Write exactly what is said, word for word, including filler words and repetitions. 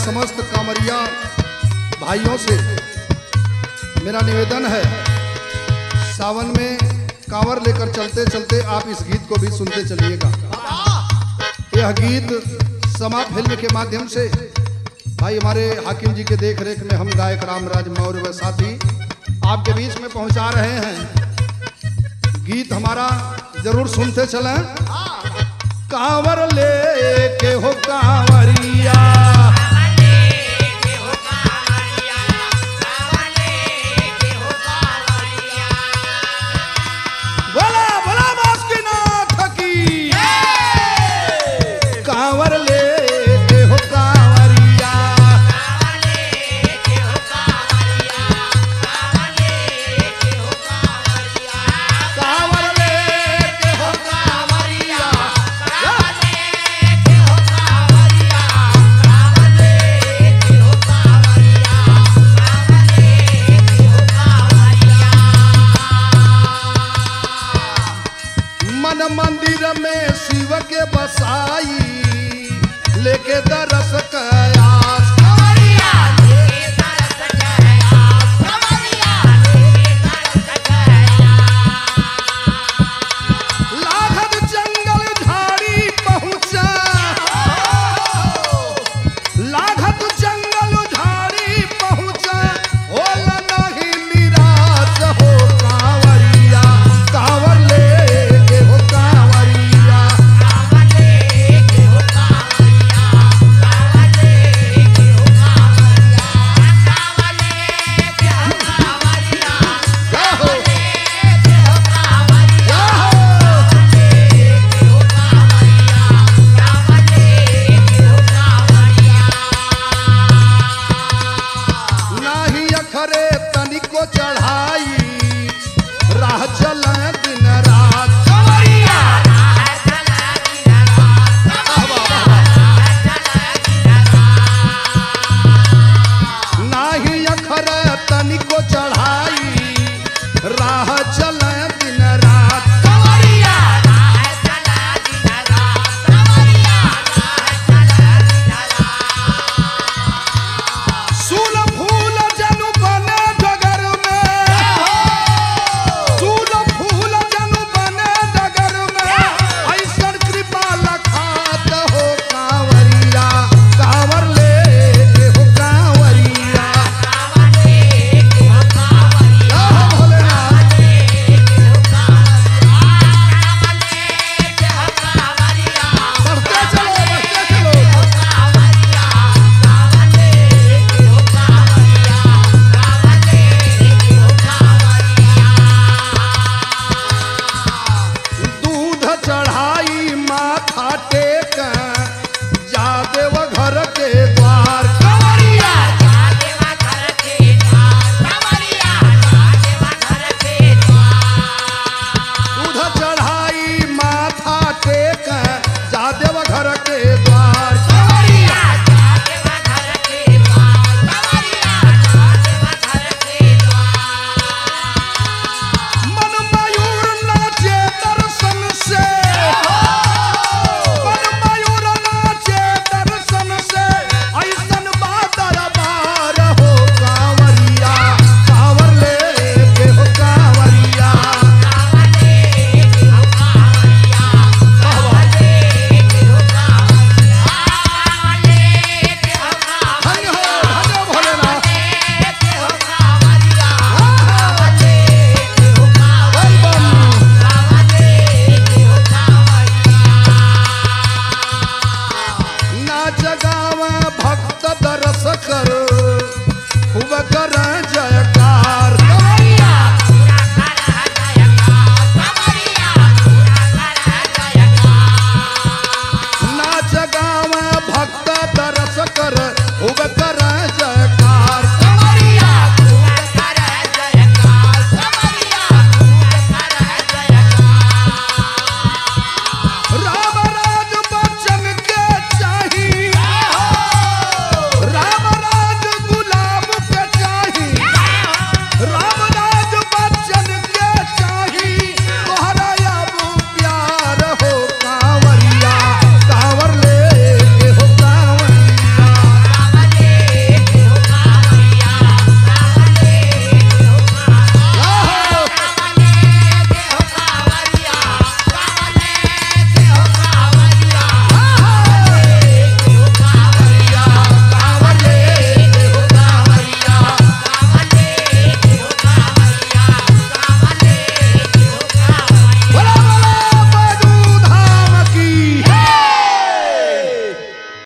समस्त कांवरिया भाइयों से मेरा निवेदन है, सावन में कांवर लेकर चलते चलते आप इस गीत को भी सुनते चलिएगा। यह गीत समा फिल्म के माध्यम से भाई हमारे हाकिम जी के देख रेख में हम गायक रामराज मौर्य व साथी आपके बीच में पहुंचा रहे हैं। गीत हमारा जरूर सुनते चलें। कांवर ले के हो कांवरिया, बोला बोला बासुकीनाथ की, कांवर ले के हो कांवरिया, कांवर ले के हो कांवरिया, मन मंदिर में शिव के बसाई लेके दर